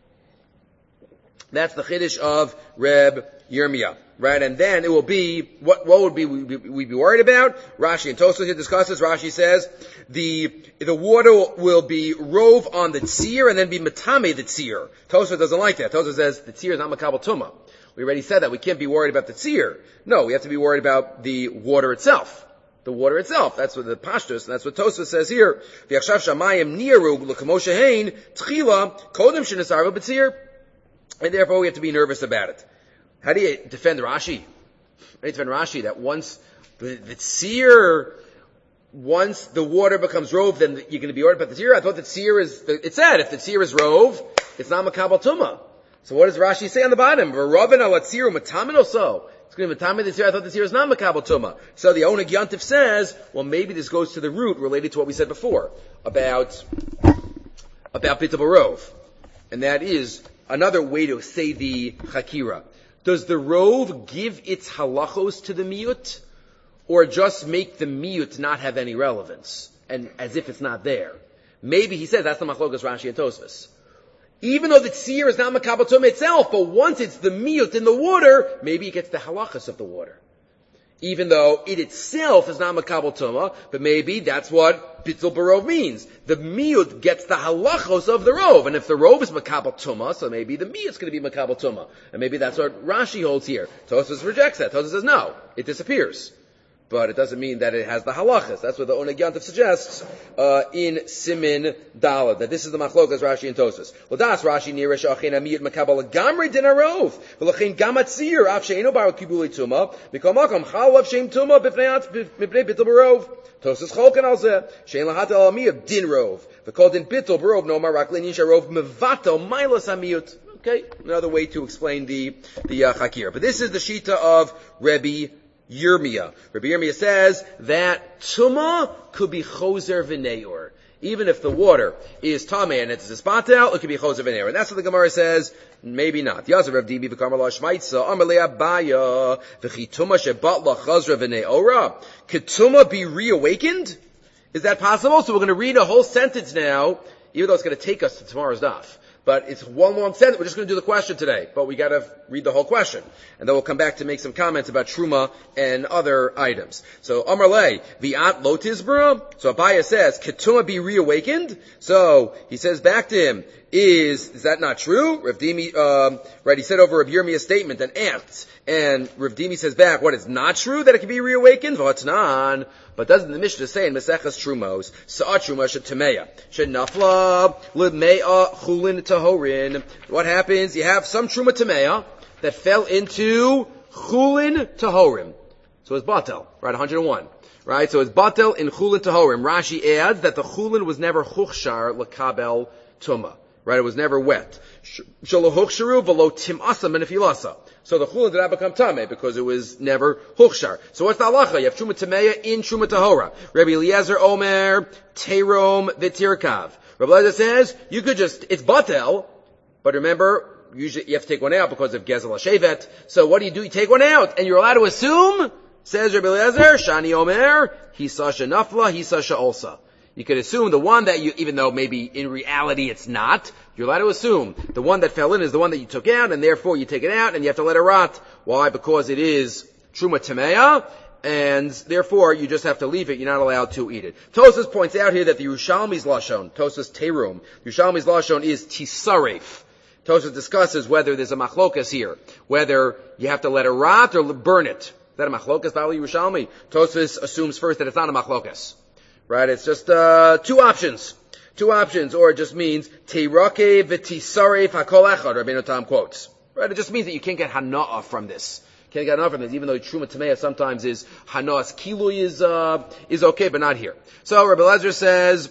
That's the chiddush of Reb Yirmiyah. Right? And then it will be, what, what would be, we, we be worried about? Rashi and Tosfos here discusses, Rashi says, the, the water will be rove on the tzir and then be matame the tzir. Tosfos doesn't like that. Tosfos says the tzir is not makabel tumah. We already said that. We can't be worried about the tzir. No, we have to be worried about the water itself. The water itself. That's what the pashtus, and that's what Tosfos says here. V'yachshav shamayim niru l'kamo shehein tchila kodem shenesaru b'tzir. And therefore we have to be nervous about it. How do you defend Rashi? How do you defend Rashi that once the, the tzir, once the water becomes rove, then you're going to be worried about the tzir? I thought the tzir is, the, it said if the tzir is rove, it's not makabel tumah. So what does Rashi say on the bottom? V'ravin al tziru matamin or so. It's going to be matamin the tzir. I thought the tzir is not makabel tumah. So the Oneg Yontif says, well, maybe this goes to the root related to what we said before about about bittul barov, and that is another way to say the chakira. Does the rove give its halachos to the miyut, or just make the miyut not have any relevance, and as if it's not there? Maybe he says that's the machlokas Rashi and Tosfos. Even though the tzir is not makabel tumah itself, but once it's the miyut in the water, maybe it gets the halachas of the water. even though it itself is not makabel tuma, but maybe that's what bittul barov means. The miyut gets the halachos of the rov, and if the rov is makabel tuma, so maybe the miyut's going to be makabel tuma, and maybe that's what Rashi holds here. Tosfos rejects that. Tosfos says no, it disappears. But it doesn't mean that it has the halachas. That's what the Oneg Yantav suggests uh, in Simin Dalad, that this is the machlokas Rashi and Tosfos. L'das Rashi nira she'achin hamiyut makabel gamri din harov v'lachin gam atzir af she'eno bar kibuli tuma mikol makom chalav she'im tuma b'fnei mipnei bittul barov. Tosfos cholken al zeh she'en lahat al hamiyut din rov v'kol din bittul barov no mar rak lenin sharov mevato milas hamiyut. Okay, another way to explain the the uh, chakir. But this is the shita of Rebbe Yirmiyah. Rabbi Yirmiyah says that tuma could be choser v'neor. Even if the water is tameh and it's a spatel, it could be choser v'neor. And that's what the Gemara says, maybe not. Yazav Rav Dimi v'kamar la shmaitza, amar le abaya, v'chi tuma shebat la chazra v'neora. Could tuma be reawakened? Is that possible? So we're going to read a whole sentence now, even though it's going to take us to tomorrow's daf. But it's one long sentence. We're just going to do the question today. But we got to read the whole question. And then we'll come back to make some comments about Truma and other items. So, Amar Le, Vi'at lo tizbra. So Abaya says, Ketuma be reawakened? So, he says back to him, is, is that not true? Rav Dimi, um, right, he said over Rav Yirmiyah's statement and acts. And Rav Dimi says back, what, it's not true that it can be reawakened? V'atnan. But doesn't the Mishnah say in Maseches Trumos, Sa'at Truma she'temeya, she'nafla l'me'a chulin tahorin. What happens? You have some Truma temeya that fell into chulin tahorim. So it's batel, right? one hundred one. Right? So it's batel in chulin tahorim. Rashi adds that the chulin was never chuchshar l'kabel tuma. Right? It was never wet. Shelo huchsharu v'lo tim'asa menefilasa. So the chulin did not become tameh because it was never huchshar. So what's the halacha? You have truma tameya in truma tahora. Rabbi Eliezer Omer terom v'tirkav. Rabbi Eliezer says you could just it's batel, but remember usually you have to take one out because of gezel hashevet. So what do you do? You take one out, and you're allowed to assume. Says Rabbi Eliezer Shani Omer hisa shenafla hisa she'olsa. You could assume the one that you, even though maybe in reality it's not, you're allowed to assume the one that fell in is the one that you took out, and therefore you take it out and you have to let it rot. Why? Because it is truma temeya, and therefore you just have to leave it. You're not allowed to eat it. Tosfos points out here that the Yerushalmi's lashon, Tosfos terum, Yerushalmi's lashon is tisaref. Tosfos discusses whether there's a machlokas here, whether you have to let it rot or burn it. Is that a machlokas, Bali Yerushalmi? Tosfos assumes first that it's not a machlokas. Right, it's just, uh, two options. Two options, or it just means, Teirake v'tisaref hakol echad, Rabbeinu Tam quotes. Right, it just means that you can't get hana'ah from this. Can't get hana'ah from this, even though Truma Tameya sometimes is, hana'ah's kilui is, uh, is okay, but not here. So, Rabbi Eliezer says,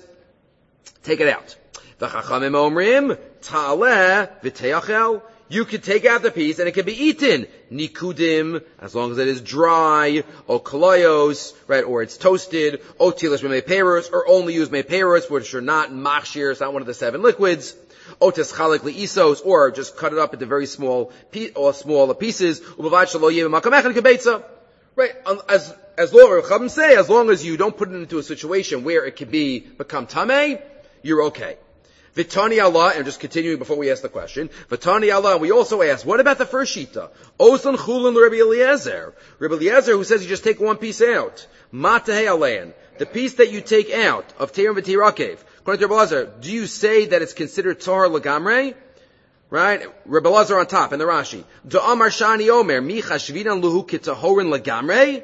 take it out. V'chachamim omrim, ta'aleh v'teachel. You could take out the piece and it can be eaten. Nikudim, as long as it is dry, o kolayos, right, or it's toasted, o tilas meiperos, or only use meiperos, which are not machshir, it's not one of the seven liquids, o teschalik liisos, or just cut it up into very small, pe- or smaller pieces, ubavad shalo yevim makamechan kebetza. Right, as, as long, say, as long as you don't put it into a situation where it can be, become tameh, you're okay. Vitani Allah, and just continuing before we ask the question, Vitani Allah, and we also ask, what about the first shita? Osan chulin Rabbi Eliezer. Rabbi Eliezer, who says you just take one piece out. Matahei alayan. The piece that you take out of Terim v'Tirakev. According to Rabbi Eliezer, do you say that it's considered Tahar Lagamre? Right? Rabbi Eliezer on top, in the Rashi. Da'amar shani omer, mi chashvinan luhu kitahorin Lagamre?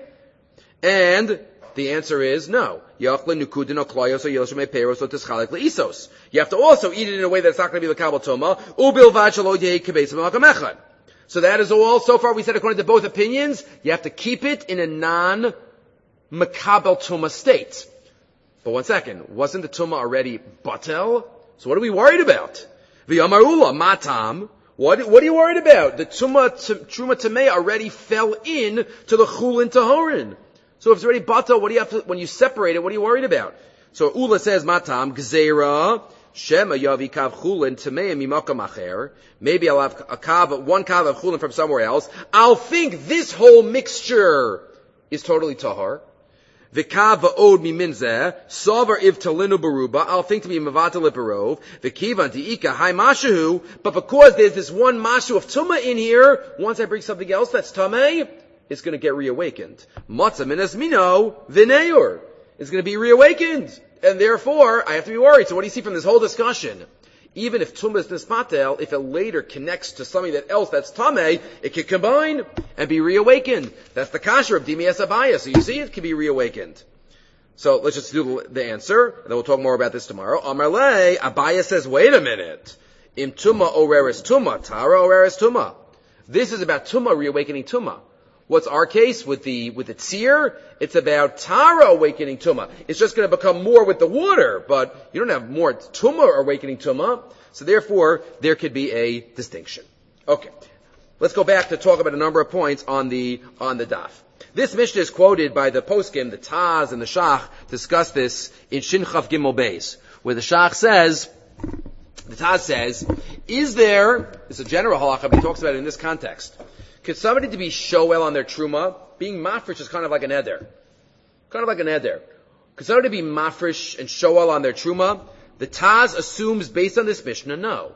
And the answer is no. You have to also eat it in a way that's not going to be the kabel toma. So that is all. So far we said according to both opinions, you have to keep it in a non-makabel toma state. But one second, wasn't the toma already batel? So what are we worried about? V'yamarula matam. What, what are you worried about? The tuma, truma tamei already fell in to the chulin tahorin. So if it's already batel, what do you have to, when you separate it, what are you worried about? So Ula says, Matam, Gzeira, Shema Yavi Kav Chulin, Tamei Mimakam Acher. Maybe I'll have a kav, one kav of Chulin from somewhere else. I'll think this whole mixture is totally tahar. V'kav va'od miminzeh, Savar Iv Talinu Baruba, I'll think to be Mavatal Iparov, V'kivan Ti'ika Hai Mashahu, but because there's this one Mashu of Tumah in here, once I bring something else that's Tamei, it's going to get reawakened. Matzah minas mino v'neur. It's going to be reawakened. And therefore, I have to be worried. So what do you see from this whole discussion? Even if tumah is nispatel, if it later connects to something that else that's tameh, it can combine and be reawakened. That's the kasher of Dimi Asabaya. So you see, it can be reawakened. So let's just do the answer, and then we'll talk more about this tomorrow. Amar le, Abaya says, wait a minute. Im tumah oreres tumah, tara oreres tumah. This is about tumah reawakening tumah. What's our case with the with the tzir? It's about tara awakening tumah. It's just going to become more with the water, but you don't have more tumah awakening tumah. So therefore, there could be a distinction. Okay, let's go back to talk about a number of points on the on the daf. This Mishnah is quoted by the poskim, the Taz and the Shach, discuss this in Shin Chav Gimel Beis, where the Shach says, the Taz says, is there, it's a general halacha, but he talks about it in this context, could somebody to be shoel on their truma, being mafresh is kind of like an eder. Kind of like an eder. Could somebody be mafresh and shoel on their truma? The Taz assumes based on this Mishnah, no.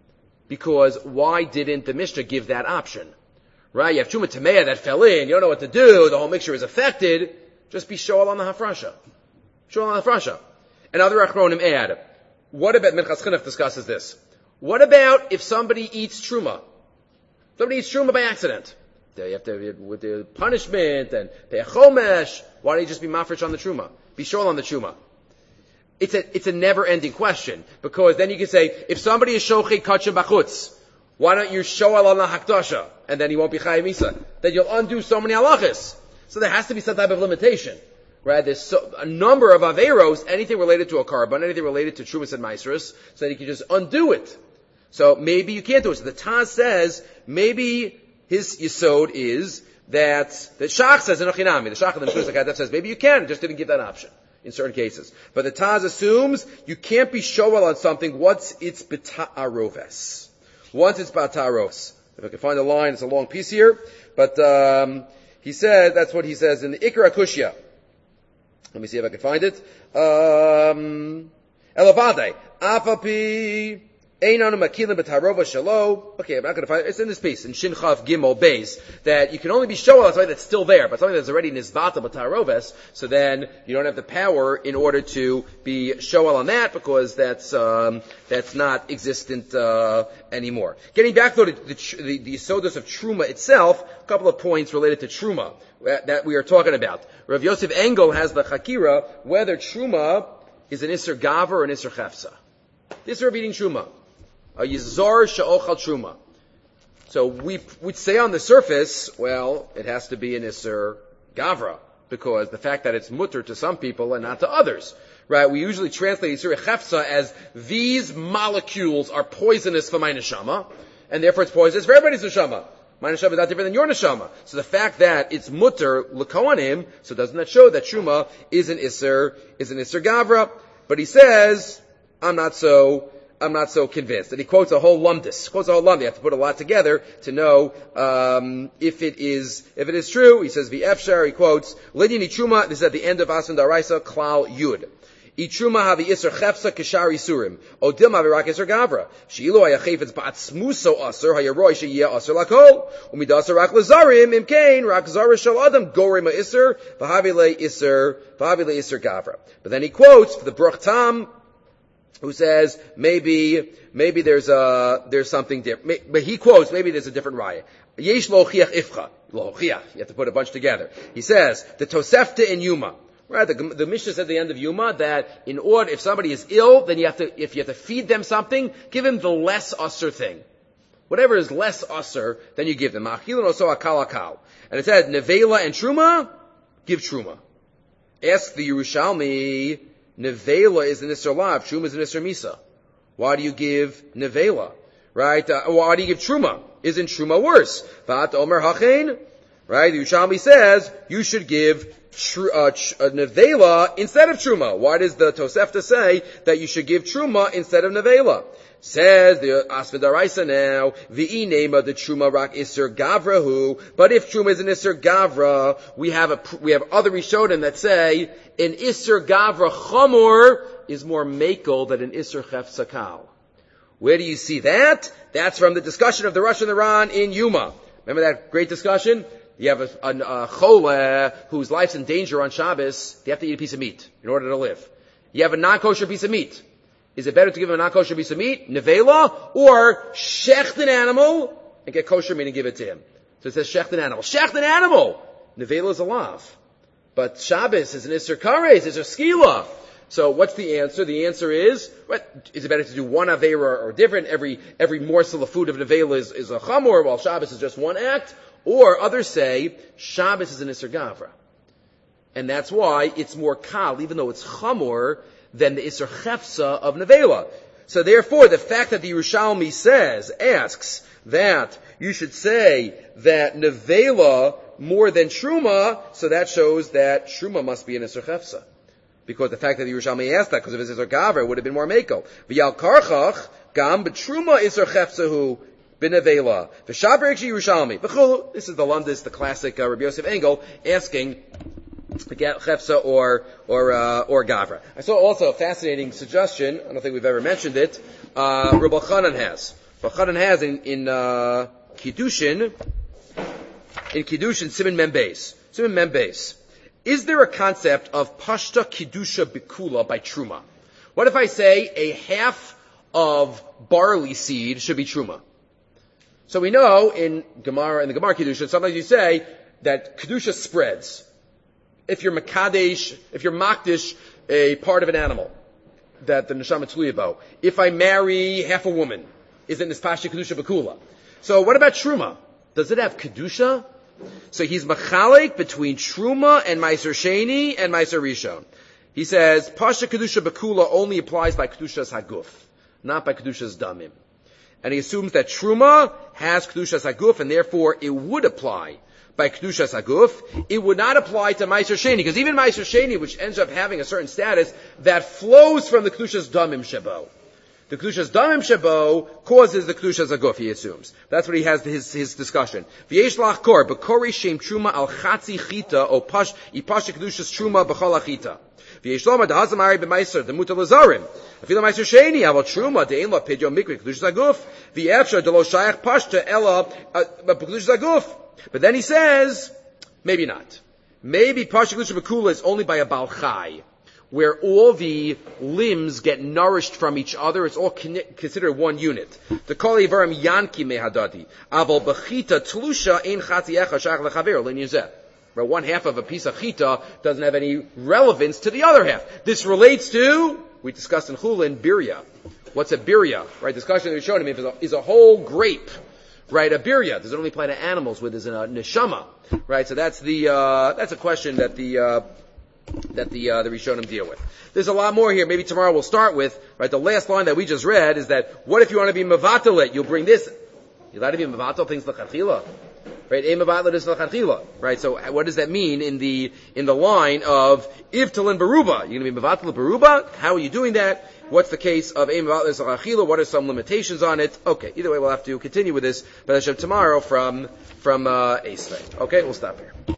Because why didn't the Mishnah give that option? Right? You have truma tameya that fell in, you don't know what to do, the whole mixture is affected, just be shoel on the hafrasha. Shoel on the hafrasha. And other achronim add, what about, Minchas Chinuch discusses this, what about if somebody eats truma? Somebody eats truma by accident. You have to, with the punishment and pay a chomesh, why don't you just be mafresh on the truma? Be shoel on the truma. It's a, it's a never-ending question, because then you can say, if somebody is shochei kachim bachutz, why don't you shoel on the hakdasha? And then he won't be chayav misa. Then you'll undo so many halachas. So there has to be some type of limitation. Right? There's so, a number of averos, anything related to a carbon, anything related to trumas and maasros, so that you can just undo it. So maybe you can't do it. So the Taz says, maybe his yisod is that, the Shach says in Ochinami, the Shach of the Meshuzah Kadav says, maybe you can, just didn't give that option in certain cases. But the Taz assumes you can't be shoel on something once it's beta'aroves. Once it's beta'aroves. If I can find a line, it's a long piece here, but um, he said, that's what he says in the Ikra Kushya. Let me see if I can find it. Um, Elavade, Afapi, Einanu Makilim B'Tarova Shalo. Okay, I'm not going to find it. It's in this piece, in Shin Chav Gimel Beis, that you can only be shoel on something that's still there, but something that's already Nizvata B'Taroves, so then you don't have the power in order to be shoel on that, because that's, um, that's not existent, uh, anymore. Getting back though to the, the, the Yesodus of Truma itself, a couple of points related to Truma that we are talking about. Rav Yosef Engel has the Chakira, whether Truma is an Isser Gavra or an Isser Chefsa. This is eating Truma. A Yizar Sha'ochal Truma. So we would say on the surface, well, it has to be an Isser Gavra, because the fact that it's mutter to some people and not to others. Right? We usually translate Isser Chefsa as these molecules are poisonous for my neshama, and therefore it's poisonous for everybody's neshama. My neshama is not different than your neshama. So the fact that it's mutter l'kohanim, so doesn't that show that truma is an Isser, is an Isser Gavra? But he says, I'm not so, I'm not so convinced. And he quotes a whole lumdis, quotes a whole lumdis. You have to put a lot together to know, um, if it is, if it is true. He says, v'efshar, he quotes, Lidini truma, this is at the end of Asman Daraisa, klal yud. Itruma havi iser chefsa kishari surim. Odim havi rak iser gavra. Sheilo haya chayfetz ba'atzmuso aser hayaroi sheyeh aser lakol. Umidasa rak lezarim imkein rak zara shel adam gorei ma'iser v'havi le iser v'havi le iser gavra. But then he quotes for the Bruch Tam, who says maybe maybe there's a there's something different. But he quotes maybe there's a different raya. Yesh lo chiach ifcha lo chiach. You have to put a bunch together. He says the Tosefta in Yuma. Right, the, the Mishnah said at the end of Yuma that in order, if somebody is ill, then you have to, if you have to feed them something, give him the less usser thing. Whatever is less usser, then you give them. Achilin also akal akal. And it said, nevela and truma, give truma. Ask the Yerushalmi, nevela is an isser lav, truma is an isser misa. Why do you give nevela? Right, uh, why do you give truma? Isn't truma worse? Vat omer hachein? Right, the Yerushalmi says, you should give Tr- uh, tr- uh, nevela instead of truma. Why does the Tosefta say that you should give truma instead of nevela? Says the Asman Daraisa now, v'i nema the truma rak iser gavrahu. But if truma is an iser gavra, we have a we have other rishonim that say an iser gavra chamor is more makel than an iser chefsa kal. Where do you see that? That's from the discussion of the Rosh and the Ran in Yuma. Remember that great discussion? You have a, a, a chole whose life's in danger on Shabbos, they have to eat a piece of meat in order to live. You have a non-kosher piece of meat. Is it better to give him a non-kosher piece of meat, nevela, or shecht an animal and get kosher meat and give it to him? So it says shecht an animal. Shecht an animal! Nevela is a lav. But Shabbos is an Isser Kares, is a skila. So what's the answer? The answer is, what, is it better to do one Aveira or different? Every, every morsel of food of nevela is, is a chamor, while Shabbos is just one act? Or others say, Shabbos is an Isser Gavra. And that's why it's more kal, even though it's chamor, than the Isser Chefsa of nevela. So therefore, the fact that the Yerushalmi says, asks, that you should say that nevela more than truma, so that shows that truma must be an Isser Chefsa. Because the fact that the Yerushalmi asked that, because if it's Isser Gavra, it would have been more meko. V'yal karchach, gam b'truma Isser Chefsahu, B'nevela. V'shaber ekshi Yerushalmi. V'chulu. This is the Lundis, the classic uh, Rabbi Yosef Engel, asking Chefsa or, or, uh, or Gavra. I saw also a fascinating suggestion, I don't think we've ever mentioned it, uh, Rabbi Chanan has. Rabbi Chanan has in, in, uh, Kiddushin, in Kiddushin, Siman Membeis. Siman Membeis. Is there a concept of Pashta Kiddusha Bikula by Truma? What if I say a half of barley seed should be Truma? So we know in Gemara, in the Gemara Kedusha, sometimes you say that Kedusha spreads. If you're Makadesh, if you're Makdish, a part of an animal, that the Neshama Tluya bo. If I marry half a woman, is it Nispasha Kedusha Bakula? So what about Truma? Does it have Kedusha? So he's Machalik between Truma and Meiser Sheni and Meiser Rishon. He says, Pasha Kedusha Bakula only applies by Kedushas Haguf, not by Kedushas Damim. And he assumes that Truma has Kedushas Haguf, and therefore it would apply by Kedushas Haguf. It would not apply to Meiser Sheni, because even Meiser Sheni, which ends up having a certain status, that flows from the Kedushas Damim Shebo. The Kedushas Damim Shebo causes the Kedushas Haguf, he assumes. That's what he has his, his discussion. V'yesh lach kor, b'kori shem Truma al chatzi chita, o pash, ipasha Kedushas Truma b'chol achita. V'yesh loma dehazamari b'meiser, demuta lazarim. Afilo meiser sheni, aval Truma, de'en la pidyon mikri, Kedushas Haguf. V'yefsha delo shayach pashta, ela, Kedushas Haguf. But then he says, maybe not. Maybe pasha Kedusha B'kula is only by a Baal Chai, where all the limbs get nourished from each other. It's all con- considered one unit. The kol ivarim yanki mehadadi. Aval b'chita tlusha ein chatzi echa shach lechaver l'nizeh. Where one half of a piece of chita doesn't have any relevance to the other half. This relates to, we discussed in Chulin, birya. What's a birya? Right, discussion that we showed him is a, is a whole grape. Right, a birya. Does it only apply to animals where there's a neshama? Right, so that's the, uh, that's a question that the, uh, that the, uh, the Rishonim deal with. There's a lot more here. Maybe tomorrow we'll start with, right, the last line that we just read is that, what if you want to be mavatal? You'll bring this. You're allowed to be mavatal things l'chadchila. Right, a mavatal is l'chadchila. Right, so what does that mean in the, in the line of, ivtalin baruba? You're going to be mavatal baruba? How are you doing that? What's the case of a mavatal is l'chadchila? What are some limitations on it? Okay, either way we'll have to continue with this, but I should tomorrow from, from, uh, Esrei. Okay, we'll stop here.